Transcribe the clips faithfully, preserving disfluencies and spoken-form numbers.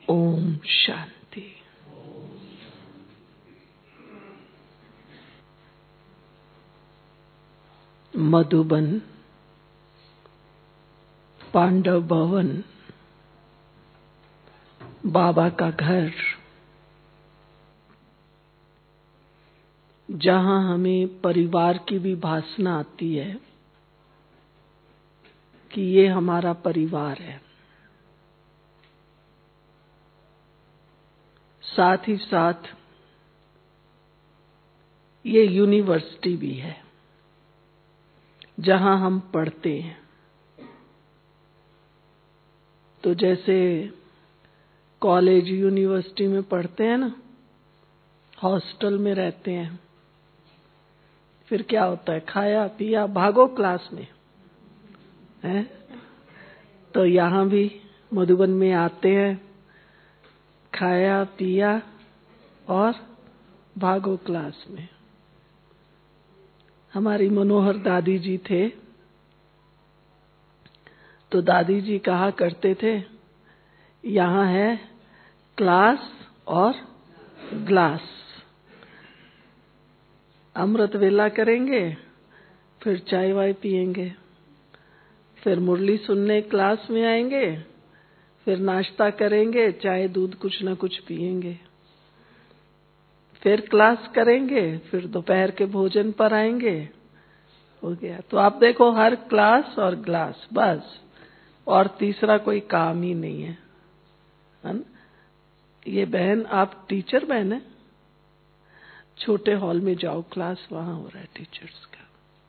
ओम शांति। मधुबन, पांडव भवन, बाबा का घर, जहां हमें परिवार की भी भासना आती है कि ये हमारा परिवार है। साथ ही साथ ये यूनिवर्सिटी भी है जहां हम पढ़ते हैं। तो जैसे कॉलेज यूनिवर्सिटी में पढ़ते हैं ना, हॉस्टल में रहते हैं, फिर क्या होता है, खाया पिया भागो क्लास में है। तो यहाँ भी मधुबन में आते हैं, खाया पिया और भागो क्लास में। हमारी मनोहर दादी जी थे, तो दादी जी कहा करते थे, यहाँ है क्लास और ग्लास। अमृत वेला करेंगे, फिर चाय वाय पिएंगे, फिर मुरली सुनने क्लास में आएंगे, फिर नाश्ता करेंगे, चाय दूध कुछ ना कुछ पिएंगे, फिर क्लास करेंगे, फिर दोपहर के भोजन पर आएंगे। हो गया। तो आप देखो, हर क्लास और ग्लास, बस, और तीसरा कोई काम ही नहीं है, है ना? ये बहन, आप टीचर बहन है? छोटे हॉल में जाओ, क्लास वहां हो रहा है टीचर्स का।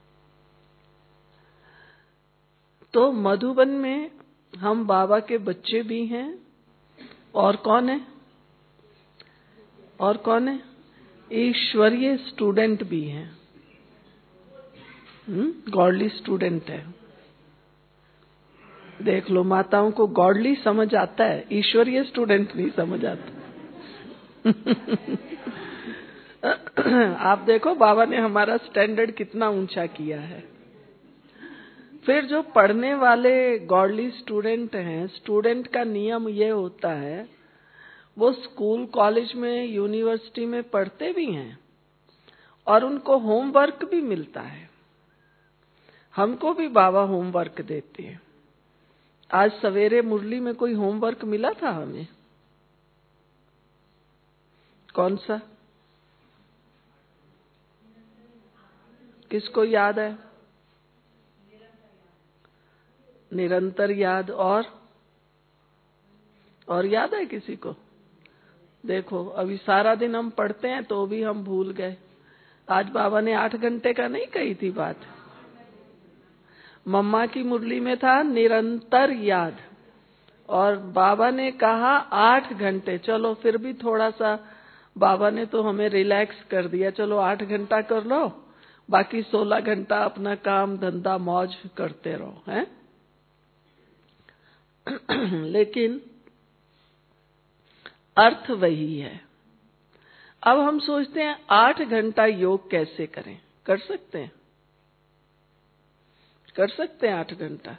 तो मधुबन में हम बाबा के बच्चे भी हैं, और कौन है और कौन है ईश्वरीय स्टूडेंट भी हैं। हम्म गॉडली स्टूडेंट है। देख लो, माताओं को गॉडली समझ आता है, ईश्वरीय स्टूडेंट नहीं समझ आता। आप देखो, बाबा ने हमारा स्टैंडर्ड कितना ऊंचा किया है। फिर जो पढ़ने वाले गॉडली स्टूडेंट हैं, स्टूडेंट का नियम ये होता है, वो स्कूल कॉलेज में यूनिवर्सिटी में पढ़ते भी हैं और उनको होमवर्क भी मिलता है। हमको भी बाबा होमवर्क देते हैं। आज सवेरे मुरली में कोई होमवर्क मिला था हमें? कौन सा? किसको याद है? निरंतर याद। और और याद है किसी को? देखो, अभी सारा दिन हम पढ़ते हैं तो भी हम भूल गए। आज बाबा ने आठ घंटे का नहीं कही थी बात। मम्मा की मुरली में था निरंतर याद, और बाबा ने कहा आठ घंटे। चलो, फिर भी थोड़ा सा बाबा ने तो हमें रिलैक्स कर दिया। चलो, आठ घंटा कर लो, बाकी सोलह घंटा अपना काम धंधा मौज करते रहो, हैं? लेकिन अर्थ वही है। अब हम सोचते हैं आठ घंटा योग कैसे करें? कर सकते हैं? कर सकते हैं आठ घंटा?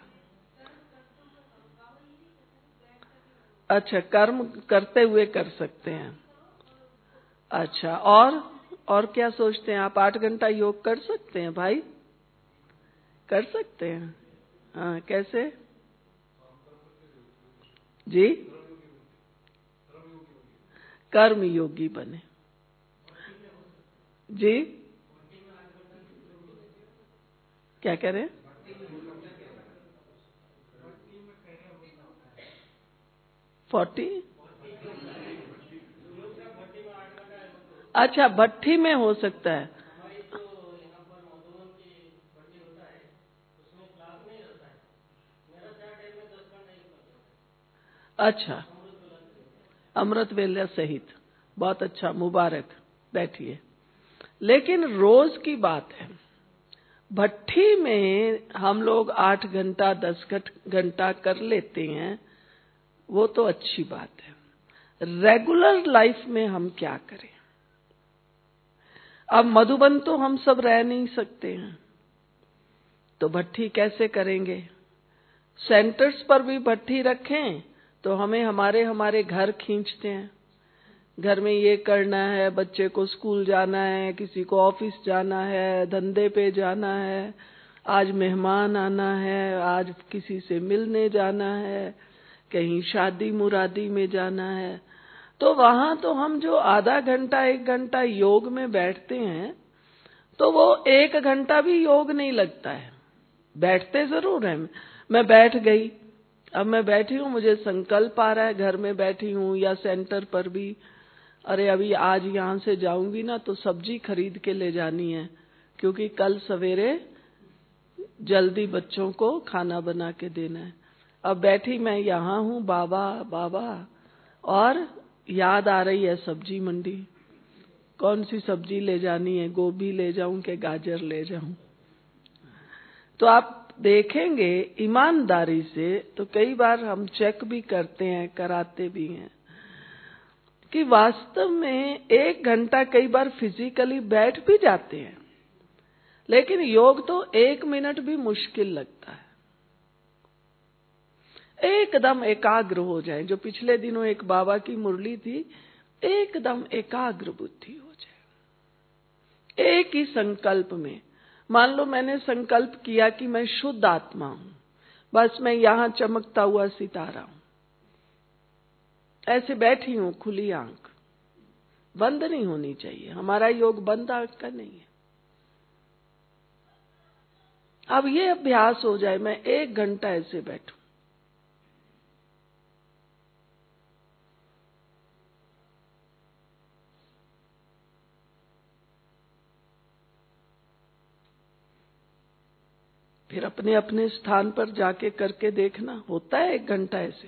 अच्छा, कर्म करते हुए कर सकते हैं। अच्छा, और और क्या सोचते हैं आप? आठ घंटा योग कर सकते हैं भाई? कर सकते हैं। हाँ, कैसे जी? कर्म योगी बने जी। क्या कह रहे हैं? फोर्टी? अच्छा, भट्ठी में हो सकता है। अच्छा, अमृत वेला सहित। बहुत अच्छा, मुबारक, बैठिए। लेकिन रोज की बात है। भट्ठी में हम लोग आठ घंटा दस घंटा कर लेते हैं, वो तो अच्छी बात है। रेगुलर लाइफ में हम क्या करें? अब मधुबन तो हम सब रह नहीं सकते हैं, तो भट्ठी कैसे करेंगे? सेंटर्स पर भी भट्ठी रखें तो हमें हमारे हमारे घर खींचते हैं। घर में ये करना है, बच्चे को स्कूल जाना है, किसी को ऑफिस जाना है, धंधे पे जाना है, आज मेहमान आना है, आज किसी से मिलने जाना है, कहीं शादी मुरादी में जाना है। तो वहां तो हम जो आधा घंटा एक घंटा योग में बैठते हैं, तो वो एक घंटा भी योग नहीं लगता है। बैठते जरूर हैं। मैं बैठ गई, अब मैं बैठी हूँ, मुझे संकल्प आ रहा है, घर में बैठी हूँ या सेंटर पर भी, अरे अभी आज यहाँ से जाऊंगी ना तो सब्जी खरीद के ले जानी है, क्योंकि कल सवेरे जल्दी बच्चों को खाना बना के देना है। अब बैठी मैं यहाँ हूँ, बाबा बाबा, और याद आ रही है सब्जी मंडी, कौन सी सब्जी ले जानी है, गोभी ले जाऊं कि गाजर ले जाऊं। तो आप देखेंगे ईमानदारी से, तो कई बार हम चेक भी करते हैं, कराते भी हैं, कि वास्तव में एक घंटा कई बार फिजिकली बैठ भी जाते हैं, लेकिन योग तो एक मिनट भी मुश्किल लगता है। एकदम एकाग्र हो जाए, जो पिछले दिनों एक बाबा की मुरली थी, एकदम एकाग्र बुद्धि हो जाए, एक ही संकल्प में। मान लो मैंने संकल्प किया कि मैं शुद्ध आत्मा हूं, बस मैं यहां चमकता हुआ सितारा हूं, ऐसे बैठी हूं, खुली आंख, बंद नहीं होनी चाहिए। हमारा योग बंद आंख का नहीं है। अब ये अभ्यास हो जाए, मैं एक घंटा ऐसे बैठूं, फिर अपने अपने स्थान पर जाके करके देखना, होता है एक घंटा ऐसे।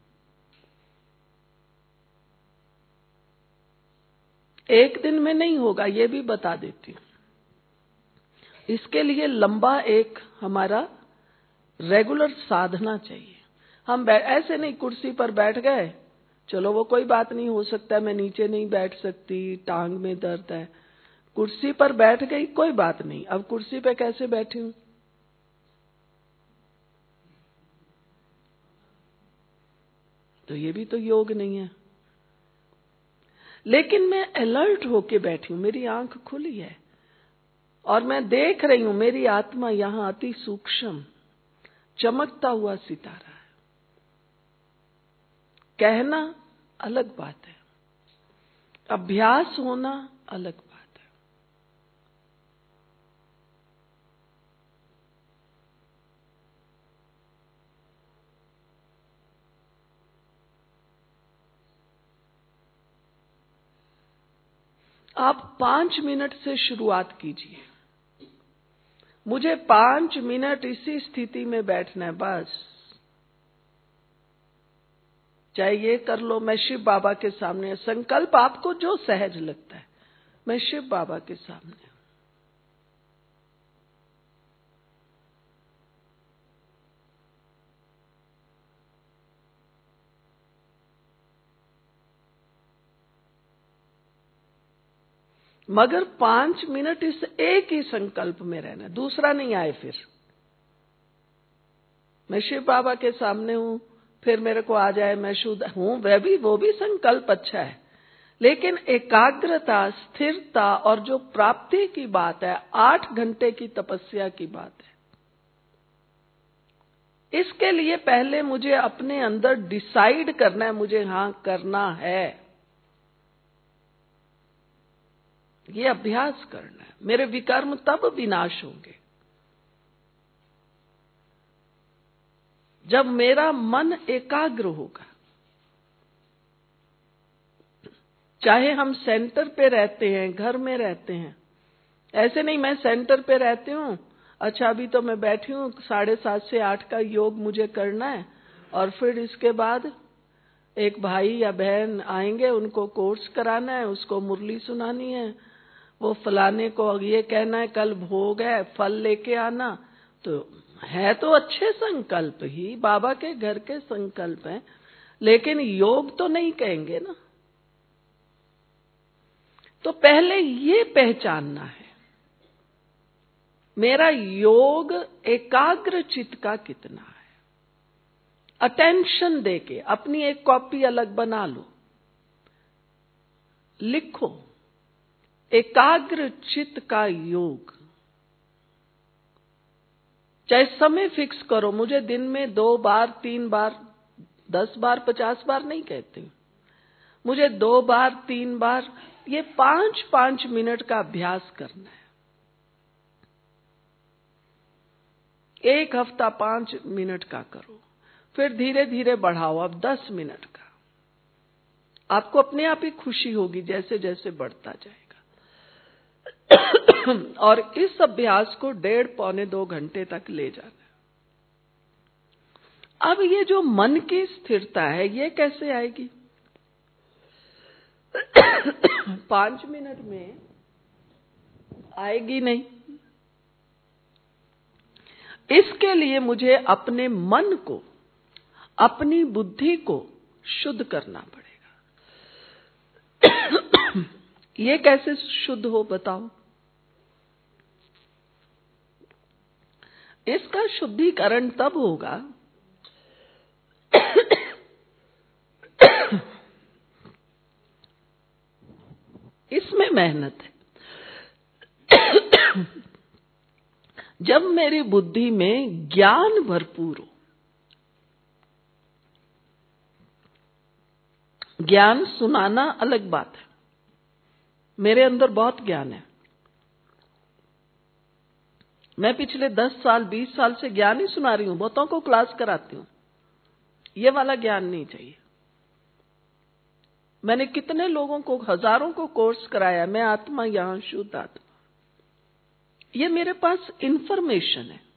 एक दिन में नहीं होगा, ये भी बता देती हूं। इसके लिए लंबा एक हमारा रेगुलर साधना चाहिए। हम ऐसे नहीं कुर्सी पर बैठ गए, चलो वो कोई बात नहीं, हो सकता है मैं नीचे नहीं बैठ सकती, टांग में दर्द है, कुर्सी पर बैठ गई, कोई बात नहीं, अब कुर्सी पे कैसे बैठी हूं, तो ये भी तो योग नहीं है। लेकिन मैं अलर्ट होके बैठी हूं, मेरी आंख खुली है और मैं देख रही हूं मेरी आत्मा यहां अति सूक्ष्म चमकता हुआ सितारा है। कहना अलग बात है, अभ्यास होना अलग बात है। आप पांच मिनट से शुरुआत कीजिए। मुझे पांच मिनट इसी स्थिति में बैठना है, बस। चाहे ये कर लो, मैं शिव बाबा के सामने, संकल्प आपको जो सहज लगता है, मैं शिव बाबा के सामने। मगर पांच मिनट इस एक ही संकल्प में रहना, दूसरा नहीं आए। फिर मैं शिव बाबा के सामने हूं, फिर मेरे को आ जाए मैं शुद्ध हूं, वह भी वो भी संकल्प अच्छा है, लेकिन एकाग्रता, स्थिरता और जो प्राप्ति की बात है, आठ घंटे की तपस्या की बात है। इसके लिए पहले मुझे अपने अंदर डिसाइड करना है, मुझे हां करना है, ये अभ्यास करना है। मेरे विकर्म तब विनाश होंगे जब मेरा मन एकाग्र होगा। चाहे हम सेंटर पे रहते हैं, घर में रहते हैं, ऐसे नहीं मैं सेंटर पे रहती हूं, अच्छा अभी तो मैं बैठी हूं, साढ़े सात से आठ का योग मुझे करना है, और फिर इसके बाद एक भाई या बहन आएंगे, उनको कोर्स कराना है, उसको मुरली सुनानी है, वो फलाने को ये कहना है कल भोग है, फल लेके आना। तो है तो अच्छे संकल्प ही, बाबा के घर के संकल्प हैं, लेकिन योग तो नहीं कहेंगे ना। तो पहले ये पहचानना है मेरा योग एकाग्र चित्त का कितना है। अटेंशन देके अपनी एक कॉपी अलग बना लो, लिखो एकाग्र चित्त का योग। चाहे समय फिक्स करो, मुझे दिन में दो बार, तीन बार, दस बार, पचास बार नहीं कहती हूं, मुझे दो बार, तीन बार, ये पांच पांच मिनट का अभ्यास करना है। एक हफ्ता पांच मिनट का करो, फिर धीरे धीरे बढ़ाओ, अब दस मिनट का। आपको अपने आप ही खुशी होगी जैसे जैसे बढ़ता जाएगा। और इस अभ्यास को डेढ़ पौने दो घंटे तक ले जाना। अब ये जो मन की स्थिरता है, ये कैसे आएगी? पांच मिनट में आएगी नहीं। इसके लिए मुझे अपने मन को, अपनी बुद्धि को शुद्ध करना पड़ेगा। ये कैसे शुद्ध हो बताओ? इसका शुद्धिकरण तब होगा इसमें मेहनत है। जब मेरी बुद्धि में ज्ञान भरपूर हो, ज्ञान सुनाना अलग बात है, मेरे अंदर बहुत ज्ञान है। मैं पिछले दस साल, बीस साल से ज्ञान ही सुना रही हूं, बहुतों को क्लास कराती हूं। ये वाला ज्ञान नहीं चाहिए। मैंने कितने लोगों को, हजारों को कोर्स कराया, मैं आत्मा यहां, शुद्ध आत्मा। ये मेरे पास इंफॉर्मेशन है,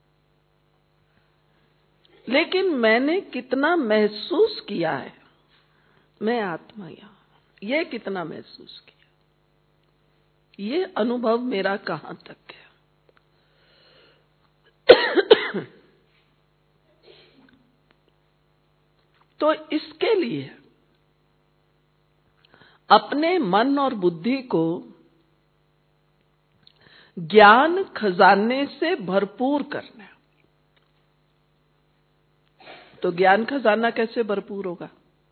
लेकिन मैंने कितना महसूस किया है मैं आत्मा यहां, ये कितना महसूस किया, ये अनुभव मेरा कहां तक है। तो इसके लिए अपने मन और बुद्धि को ज्ञान खजाने से भरपूर करना है। तो ज्ञान खजाना कैसे भरपूर होगा?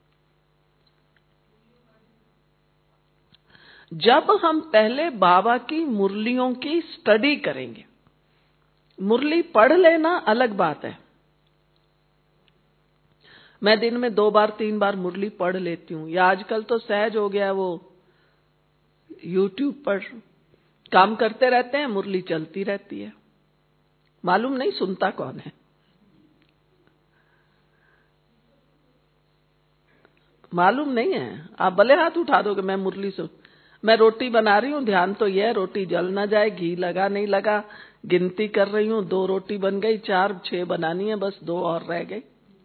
जब हम पहले बाबा की मुरलियों की स्टडी करेंगे। मुरली पढ़ लेना अलग बात है। मैं दिन में दो बार, तीन बार मुरली पढ़ लेती हूं, या आजकल तो सहज हो गया, वो यूट्यूब पर काम करते रहते हैं, मुरली चलती रहती है, मालूम नहीं सुनता कौन है। मालूम नहीं है। आप भले हाथ उठा दोगे, मैं मुरली सुन, मैं रोटी बना रही हूं, ध्यान तो यह रोटी जल ना जाए, घी लगा नहीं लगा, गिनती कर रही हूं, दो रोटी बन गई, चार छह बनानी है, बस दो और रह गई,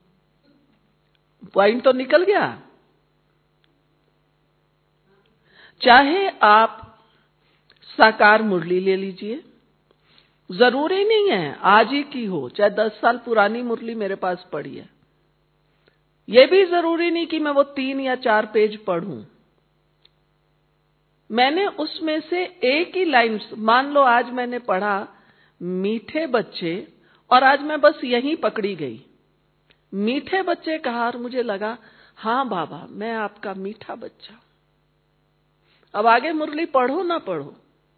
पॉइंट तो निकल गया। चाहे आप साकार मुरली ले लीजिए, जरूरी नहीं है आज ही की हो, चाहे दस साल पुरानी मुरली मेरे पास पड़ी है, यह भी जरूरी नहीं कि मैं वो तीन या चार पेज पढ़ूं। मैंने उसमें से एक ही लाइन, मान लो आज मैंने पढ़ा मीठे बच्चे, और आज मैं बस यहीं पकड़ी गई, मीठे बच्चे कहा, और मुझे लगा हां बाबा मैं आपका मीठा बच्चा। अब आगे मुरली पढ़ो ना पढ़ो,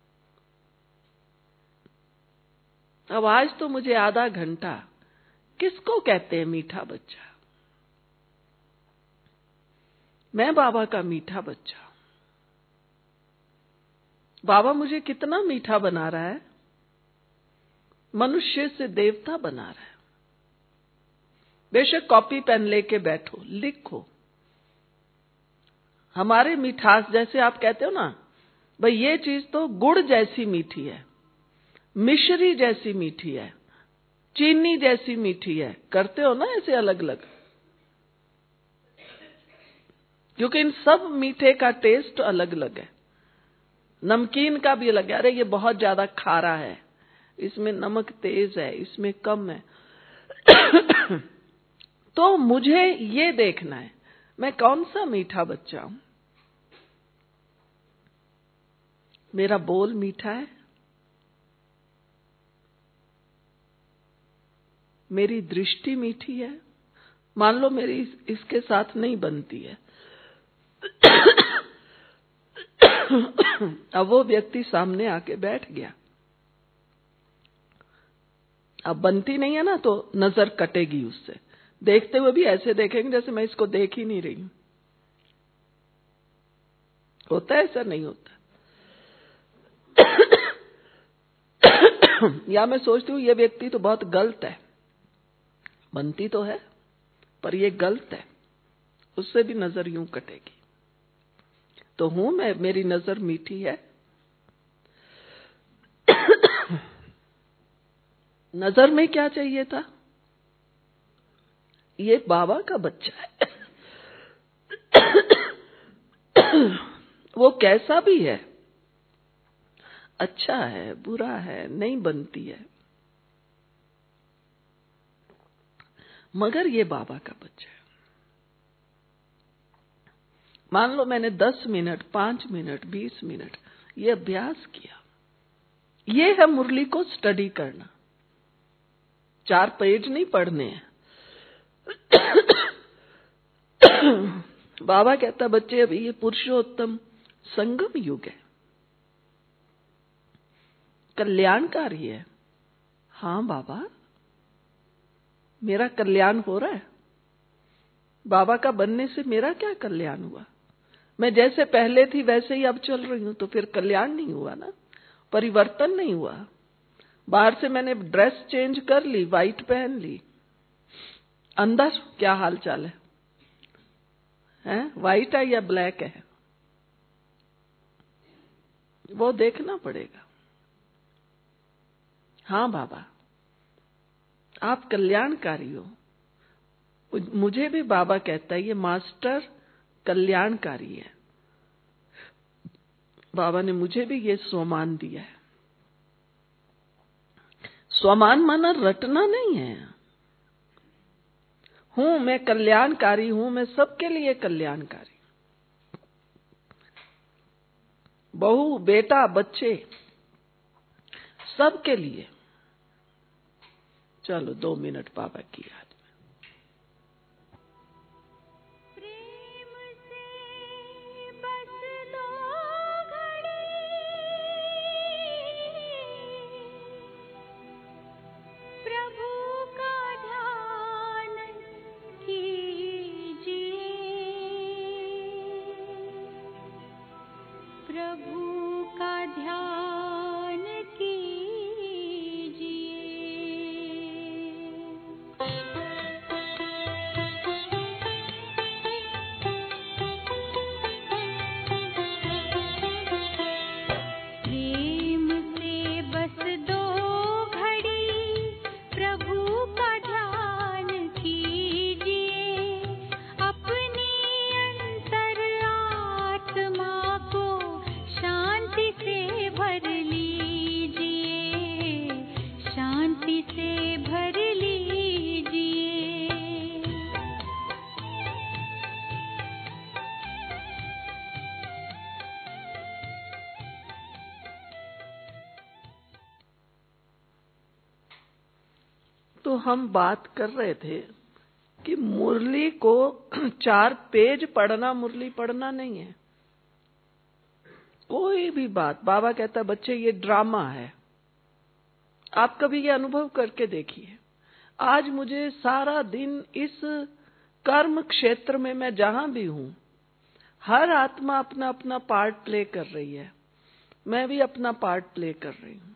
अब आज तो मुझे आधा घंटा, किसको कहते हैं मीठा बच्चा? मैं बाबा का मीठा बच्चा। बाबा मुझे कितना मीठा बना रहा है, मनुष्य से देवता बना रहा है। बेशक कॉपी पेन लेके बैठो, लिखो। हमारे मिठास, जैसे आप कहते हो ना, भाई ये चीज तो गुड़ जैसी मीठी है, मिश्री जैसी मीठी है, चीनी जैसी मीठी है, करते हो ना ऐसे अलग अलग, क्योंकि इन सब मीठे का टेस्ट अलग अलग है। नमकीन का भी अलग है, अरे ये बहुत ज्यादा खारा है, इसमें नमक तेज है, इसमें कम है। तो मुझे ये देखना है मैं कौन सा मीठा बच्चा हूं। मेरा बोल मीठा है, मेरी दृष्टि मीठी है, मान लो मेरी इस, इसके साथ नहीं बनती है। अब वो व्यक्ति सामने आके बैठ गया, अब बनती नहीं है ना, तो नजर कटेगी उससे। देखते हुए भी ऐसे देखेंगे जैसे मैं इसको देख ही नहीं रही हूं। होता है ऐसा? नहीं होता। या मैं सोचती हूँ ये व्यक्ति तो बहुत गलत है, बनती तो है पर ये गलत है, उससे भी नजर यूं कटेगी। तो हूं मैं, मेरी नजर मीठी है। नजर में क्या चाहिए था? ये बाबा का बच्चा है। वो कैसा भी है, अच्छा है, बुरा है, नहीं बनती है, मगर ये बाबा का बच्चा है। मान लो मैंने दस मिनट, पांच मिनट, बीस मिनट ये अभ्यास किया। ये है मुरली को स्टडी करना। चार पेज नहीं पढ़ने हैं। बाबा कहता बच्चे अभी ये पुरुषोत्तम संगम युग है, कल्याणकारी है। हाँ बाबा, मेरा कल्याण हो रहा है। बाबा का बनने से मेरा क्या कल्याण हुआ? मैं जैसे पहले थी वैसे ही अब चल रही हूं, तो फिर कल्याण नहीं हुआ ना, परिवर्तन नहीं हुआ। बाहर से मैंने ड्रेस चेंज कर ली, व्हाइट पहन ली, अंदर क्या हाल चाल है? हैं? व्हाइट है या ब्लैक है, वो देखना पड़ेगा। हाँ बाबा, आप कल्याणकारी हो। मुझे भी बाबा कहता है ये मास्टर कल्याणकारी है। बाबा ने मुझे भी ये स्वमान दिया है। स्वमान माना रटना नहीं है। हूं मैं कल्याणकारी हूं, मैं सबके लिए कल्याणकारी। बहू, बेटा, बच्चे, सबके लिए। चलो दो मिनट बाबा की याद। प्रभु का ध्यान कीजिए। प्रेम से बस दो घड़ी प्रभु का ध्यान कीजिए। अपनी अंतर आत्मा को शांति से भर लीजिए, शांति से भर लीजिए। तो हम बात कर रहे थे कि मुरली को चार पेज पढ़ना मुरली पढ़ना नहीं है। कोई भी बात, बाबा कहता बच्चे ये ड्रामा है। आप कभी ये अनुभव करके देखिए। आज मुझे सारा दिन इस कर्म क्षेत्र में मैं जहां भी हूं, हर आत्मा अपना अपना पार्ट प्ले कर रही है, मैं भी अपना पार्ट प्ले कर रही हूं।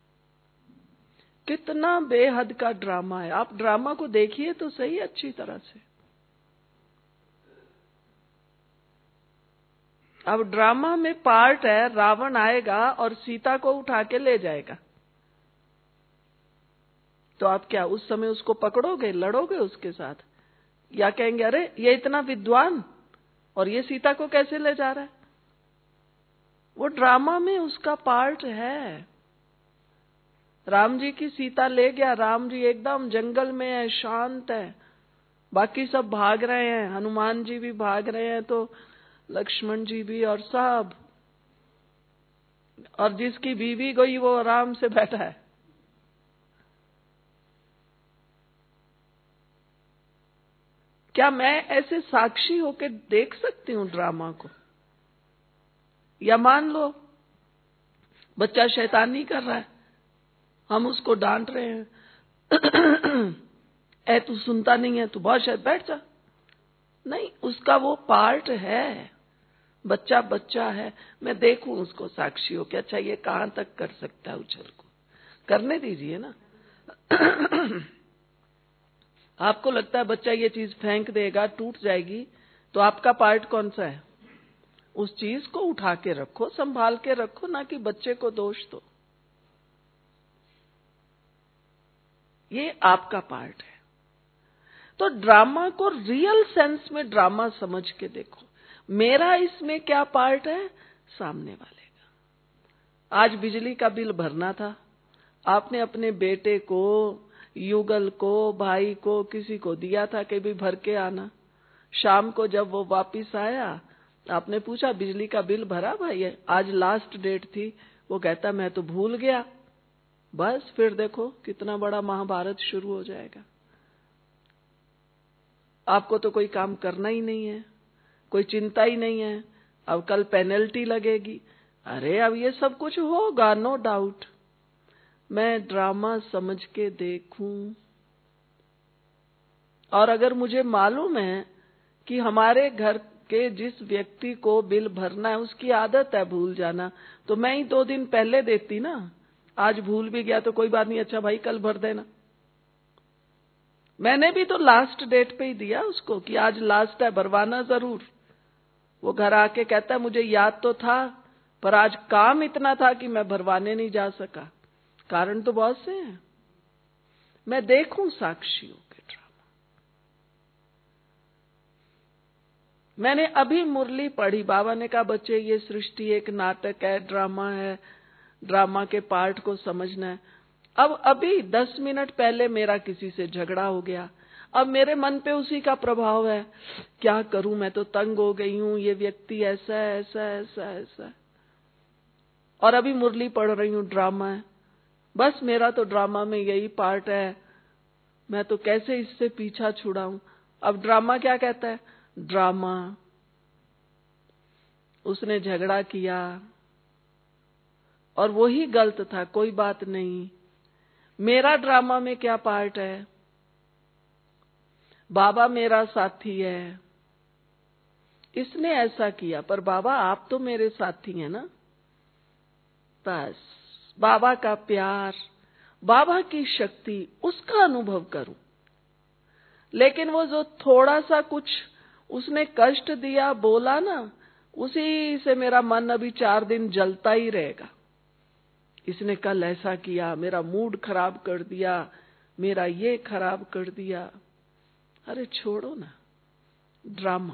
कितना बेहद का ड्रामा है। आप ड्रामा को देखिए तो सही अच्छी तरह से। अब ड्रामा में पार्ट है, रावण आएगा और सीता को उठा के ले जाएगा, तो आप क्या उस समय उसको पकड़ोगे, लड़ोगे उसके साथ, या कहेंगे अरे ये इतना विद्वान और ये सीता को कैसे ले जा रहा है? वो ड्रामा में उसका पार्ट है। राम जी की सीता ले गया, राम जी एकदम जंगल में है, शांत है, बाकी सब भाग रहे हैं, हनुमान जी भी भाग रहे हैं, तो लक्ष्मण जी भी, और सब, और जिसकी बीवी गई वो आराम से बैठा है। क्या मैं ऐसे साक्षी होकर देख सकती हूं ड्रामा को? या मान लो बच्चा शैतानी कर रहा है, हम उसको डांट रहे हैं, ऐ तू सुनता नहीं है, तू बहुत शायद बैठ जा। नहीं, उसका वो पार्ट है, बच्चा बच्चा है। मैं देखूं उसको साक्षी हो कि अच्छा ये कहां तक कर सकता है उछल को, करने दीजिए ना। आपको लगता है बच्चा ये चीज फेंक देगा, टूट जाएगी, तो आपका पार्ट कौन सा है? उस चीज को उठा के रखो, संभाल के रखो, ना कि बच्चे को दोष दो। ये आपका पार्ट है। तो ड्रामा को रियल सेंस में ड्रामा समझ के देखो, मेरा इसमें क्या पार्ट है, सामने वाले का। आज बिजली का बिल भरना था, आपने अपने बेटे को, युगल को, भाई को, किसी को दिया था कि भी भर के आना। शाम को जब वो वापिस आया, आपने पूछा बिजली का बिल भरा भाई? आज लास्ट डेट थी। वो कहता मैं तो भूल गया। बस फिर देखो कितना बड़ा महाभारत शुरू हो जाएगा। आपको तो कोई काम करना ही नहीं है, कोई चिंता ही नहीं है, अब कल पेनल्टी लगेगी। अरे अब ये सब कुछ होगा, नो डाउट। मैं ड्रामा समझ के देखूं, और अगर मुझे मालूम है कि हमारे घर के जिस व्यक्ति को बिल भरना है उसकी आदत है भूल जाना, तो मैं ही दो दिन पहले देती ना। आज भूल भी गया तो कोई बात नहीं, अच्छा भाई कल भर देना। मैंने भी तो लास्ट डेट पे ही दिया उसको कि आज लास्ट है, भरवाना जरूर। वो घर आके कहता है मुझे याद तो था, पर आज काम इतना था कि मैं भरवाने नहीं जा सका। कारण तो बहुत से हैं। मैं देखूं साक्षियों के ड्रामा। मैंने अभी मुरली पढ़ी, बाबा ने कहा बच्चे ये सृष्टि एक नाटक है, ड्रामा है, ड्रामा के पार्ट को समझना है। अब अभी दस मिनट पहले मेरा किसी से झगड़ा हो गया, अब मेरे मन पे उसी का प्रभाव है। क्या करूं, मैं तो तंग हो गई हूं, ये व्यक्ति ऐसा है, ऐसा है, ऐसा है, ऐसा है। और अभी मुरली पढ़ रही हूं, ड्रामा है। बस मेरा तो ड्रामा में यही पार्ट है, मैं तो कैसे इससे पीछा छुड़ाऊं। अब ड्रामा क्या कहता है? ड्रामा, उसने झगड़ा किया और वही गलत था, कोई बात नहीं। मेरा ड्रामा में क्या पार्ट है? बाबा मेरा साथी है, इसने ऐसा किया, पर बाबा आप तो मेरे साथी हैं ना। बस बाबा का प्यार, बाबा की शक्ति, उसका अनुभव करूं। लेकिन वो जो थोड़ा सा कुछ उसने कष्ट दिया, बोला ना, उसी से मेरा मन अभी चार दिन जलता ही रहेगा। इसने कल ऐसा किया, मेरा मूड खराब कर दिया, मेरा ये खराब कर दिया। अरे छोड़ो ना ड्रामा।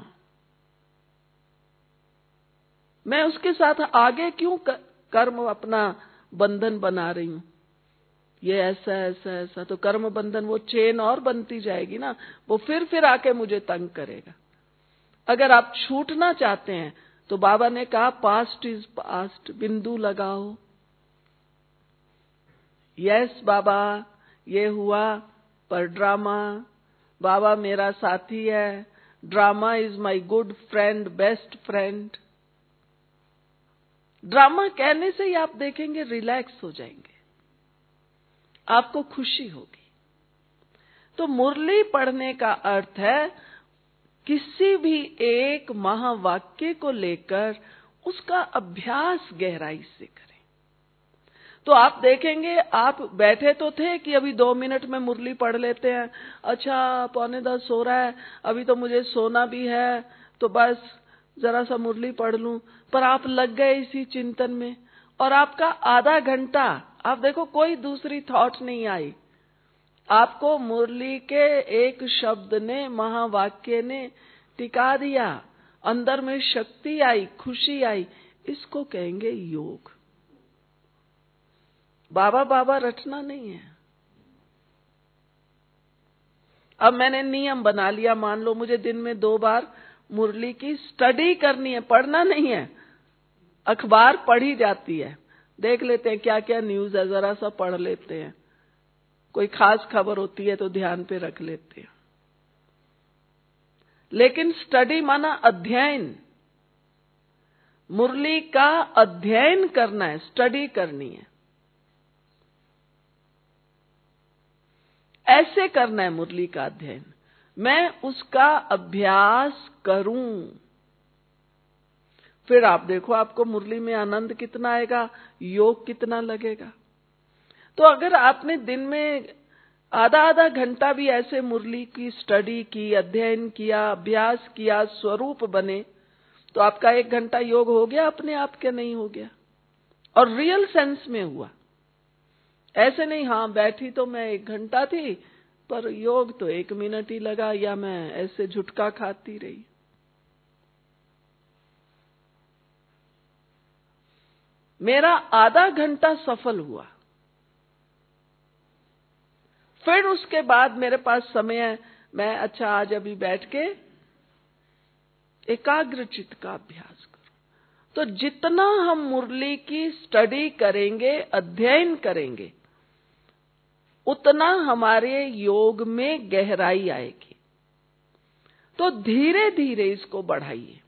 मैं उसके साथ आगे क्यों कर्म अपना बंधन बना रही हूं? ये ऐसा ऐसा ऐसा, तो कर्म बंधन वो चेन और बनती जाएगी ना, वो फिर फिर आके मुझे तंग करेगा। अगर आप छूटना चाहते हैं तो बाबा ने कहा पास्ट इज पास्ट, बिंदु लगाओ। यस बाबा ये हुआ, पर ड्रामा, बाबा मेरा साथी है, drama is my good friend, best friend. Drama कहने से ही आप देखेंगे रिलैक्स हो जाएंगे, आपको खुशी होगी। तो मुरली पढ़ने का अर्थ है किसी भी एक महावाक्य को लेकर उसका अभ्यास गहराई से करें। तो आप देखेंगे, आप बैठे तो थे कि अभी दो मिनट में मुरली पढ़ लेते हैं, अच्छा पौने दस हो रहा है, अभी तो मुझे सोना भी है, तो बस जरा सा मुरली पढ़ लूं। पर आप लग गए इसी चिंतन में, और आपका आधा घंटा, आप देखो कोई दूसरी थॉट नहीं आई, आपको मुरली के एक शब्द ने, महावाक्य ने टिका दिया, अंदर में शक्ति आई, खुशी आई। इसको कहेंगे योग। बाबा बाबा रटना नहीं है। अब मैंने नियम बना लिया, मान लो मुझे दिन में दो बार मुरली की स्टडी करनी है, पढ़ना नहीं है। अखबार पढ़ी जाती है, देख लेते हैं क्या क्या न्यूज है, जरा सा पढ़ लेते हैं, कोई खास खबर होती है तो ध्यान पे रख लेते हैं। लेकिन स्टडी माना अध्ययन, मुरली का अध्ययन करना है, स्टडी करनी है, ऐसे करना है मुरली का अध्ययन। मैं उसका अभ्यास करूं, फिर आप देखो आपको मुरली में आनंद कितना आएगा, योग कितना लगेगा। तो अगर आपने दिन में आधा आधा घंटा भी ऐसे मुरली की स्टडी की, अध्ययन किया, अभ्यास किया, स्वरूप बने, तो आपका एक घंटा योग हो गया अपने आप, क्या नहीं हो गया? और रियल सेंस में हुआ। ऐसे नहीं हाँ बैठी तो मैं एक घंटा थी पर योग तो एक मिनट ही लगा, या मैं ऐसे झुटका खाती रही। मेरा आधा घंटा सफल हुआ, फिर उसके बाद मेरे पास समय है, मैं अच्छा आज अभी बैठ के एकाग्र चित्त का अभ्यास करूं। तो जितना हम मुरली की स्टडी करेंगे, अध्ययन करेंगे, उतना हमारे योग में गहराई आएगी। तो धीरे धीरे इसको बढ़ाइए।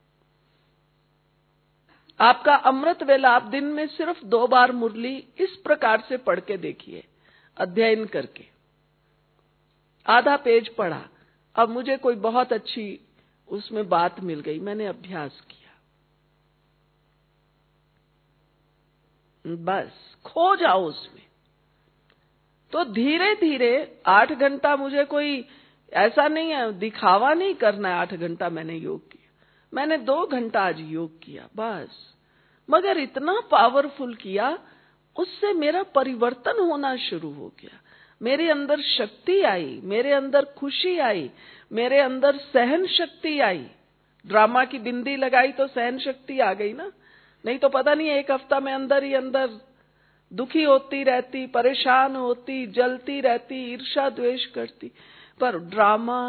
आपका अमृत वेला, आप दिन में सिर्फ दो बार मुरली इस प्रकार से पढ़ के देखिए, अध्ययन करके। आधा पेज पढ़ा, अब मुझे कोई बहुत अच्छी उसमें बात मिल गई, मैंने अभ्यास किया, बस खो जाओ उसमें। तो धीरे धीरे आठ घंटा मुझे कोई ऐसा नहीं है, दिखावा नहीं करना है आठ घंटा मैंने योग किया, मैंने दो घंटा आज योग किया बस। मगर इतना पावरफुल किया, उससे मेरा परिवर्तन होना शुरू हो गया। मेरे अंदर शक्ति आई, मेरे अंदर खुशी आई, मेरे अंदर सहन शक्ति आई। ड्रामा की बिंदी लगाई तो सहन शक्ति आ गई ना, नहीं तो पता नहीं एक हफ्ता में अंदर ही अंदर दुखी होती रहती, परेशान होती, जलती रहती, ईर्ष्या द्वेष करती। पर ड्रामा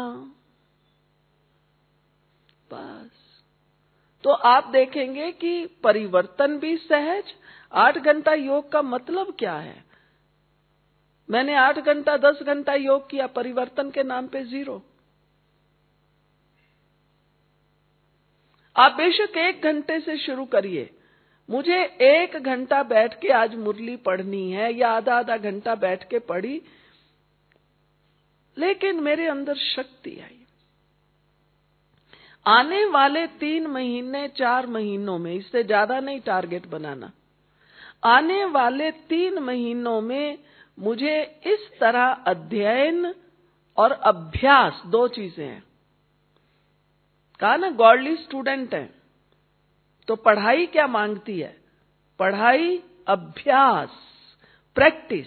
बस। तो आप देखेंगे कि परिवर्तन भी सहज। आठ घंटा योग का मतलब क्या है? मैंने आठ घंटा दस घंटा योग किया, परिवर्तन के नाम पे जीरो। आप बेशक एक घंटे से शुरू करिए। मुझे एक घंटा बैठ के आज मुरली पढ़नी है, या आधा आधा घंटा बैठ के पढ़ी, लेकिन मेरे अंदर शक्ति आई। आने वाले तीन महीने चार महीनों में, इससे ज्यादा नहीं टारगेट बनाना, आने वाले तीन महीनों में मुझे इस तरह अध्ययन और अभ्यास, दो चीजें हैं। कहा ना गॉडली स्टूडेंट है, तो पढ़ाई क्या मांगती है? पढ़ाई, अभ्यास, प्रैक्टिस।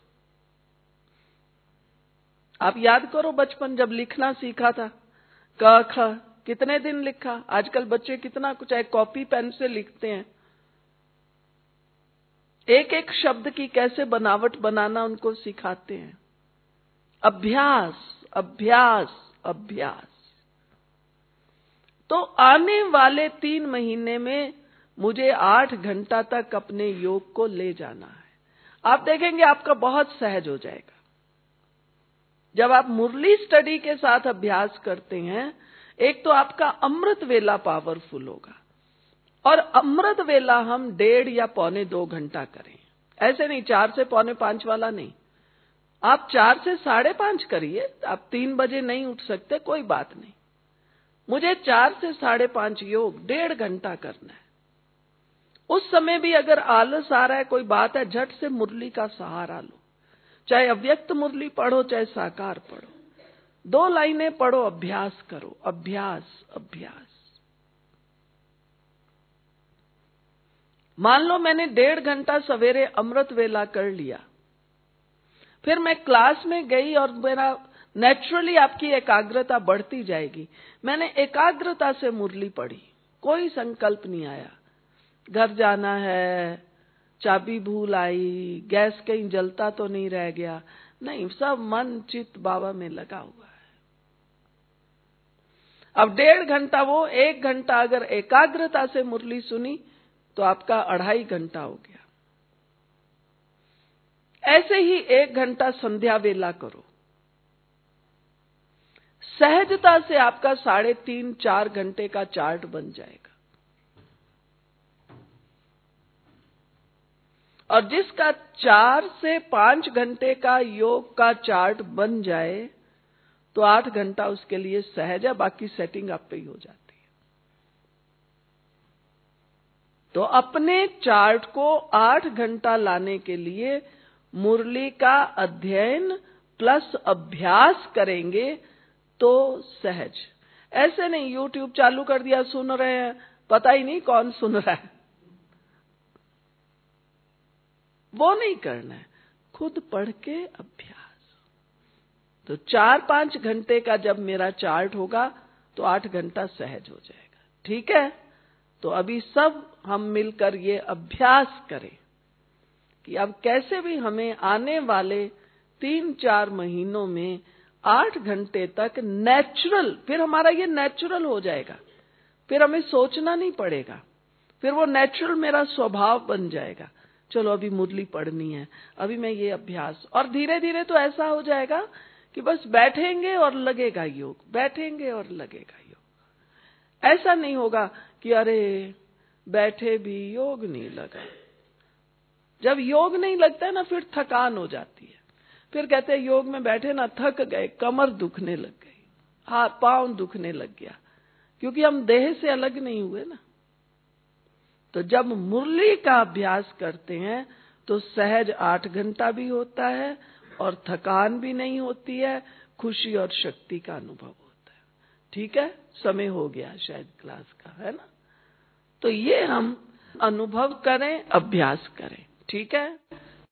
आप याद करो बचपन जब लिखना सीखा था, क ख कितने दिन लिखा? आजकल बच्चे कितना कुछ है, कॉपी पेन से लिखते हैं। एक एक शब्द की कैसे बनावट बनाना उनको सिखाते हैं। अभ्यास, अभ्यास, अभ्यास। तो आने वाले तीन महीने में मुझे आठ घंटा तक अपने योग को ले जाना है। आप देखेंगे आपका बहुत सहज हो जाएगा। जब आप मुरली स्टडी के साथ अभ्यास करते हैं, एक तो आपका अमृत वेला पावरफुल होगा, और अमृत वेला हम डेढ़ या पौने दो घंटा करें। ऐसे नहीं चार से पौने पांच वाला नहीं, आप चार से साढ़े पांच करिए। आप तीन बजे नहीं उठ सकते, कोई बात नहीं। मुझे चार से साढ़े पांच योग डेढ़ घंटा करना है। उस समय भी अगर आलस आ रहा है, कोई बात है, झट से मुरली का सहारा लो। चाहे अव्यक्त मुरली पढ़ो, चाहे साकार पढ़ो, दो लाइनें पढ़ो, अभ्यास करो, अभ्यास, अभ्यास। मान लो मैंने डेढ़ घंटा सवेरे अमृत वेला कर लिया, फिर मैं क्लास में गई और मेरा नेचुरली आपकी एकाग्रता बढ़ती जाएगी। मैंने एकाग्रता से मुरली पढ़ी, कोई संकल्प नहीं आया, घर जाना है, चाबी भूल आई, गैस कहीं जलता तो नहीं रह गया, नहीं, सब मन चित्त बाबा में लगा हुआ है। अब डेढ़ घंटा, वो एक घंटा अगर एकाग्रता से मुरली सुनी तो आपका अढ़ाई घंटा हो गया। ऐसे ही एक घंटा संध्या वेला करो। सहजता से आपका साढ़े तीन चार घंटे का चार्ट बन जाएगा। और जिसका चार से पांच घंटे का योग का चार्ट बन जाए तो आठ घंटा उसके लिए सहज है, बाकी सेटिंग आप पे ही हो जाती है। तो अपने चार्ट को आठ घंटा लाने के लिए मुरली का अध्ययन प्लस अभ्यास करेंगे तो सहज। ऐसे नहीं यूट्यूब चालू कर दिया, सुन रहे हैं, पता ही नहीं कौन सुन रहा है, वो नहीं करना है, खुद पढ़ के अभ्यास। तो चार पांच घंटे का जब मेरा चार्ट होगा तो आठ घंटा सहज हो जाएगा। ठीक है, तो अभी सब हम मिलकर ये अभ्यास करें कि अब कैसे भी हमें आने वाले तीन चार महीनों में आठ घंटे तक नेचुरल, फिर हमारा ये नेचुरल हो जाएगा, फिर हमें सोचना नहीं पड़ेगा, फिर वो नेचुरल मेरा स्वभाव बन जाएगा। चलो अभी मुरली पढ़नी है, अभी मैं ये अभ्यास, और धीरे धीरे तो ऐसा हो जाएगा कि बस बैठेंगे और लगेगा योग, बैठेंगे और लगेगा योग। ऐसा नहीं होगा कि अरे बैठे भी योग नहीं लगा। जब योग नहीं लगता है ना, फिर थकान हो जाती है, फिर कहते हैं योग में बैठे ना थक गए, कमर दुखने लग गई, हाथ पांव दुखने लग गया, क्योंकि हम देह से अलग नहीं हुए ना। तो जब मुरली का अभ्यास करते हैं तो सहज आठ घंटा भी होता है और थकान भी नहीं होती है, खुशी और शक्ति का अनुभव होता है। ठीक है, समय हो गया शायद क्लास का, है ना? तो ये हम अनुभव करें, अभ्यास करें। ठीक है।